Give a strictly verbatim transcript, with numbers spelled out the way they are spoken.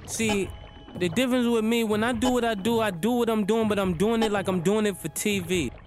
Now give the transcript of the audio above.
See, the difference with me, when I do what I do, I do what I'm doing, but I'm doing it like I'm doing it for T V.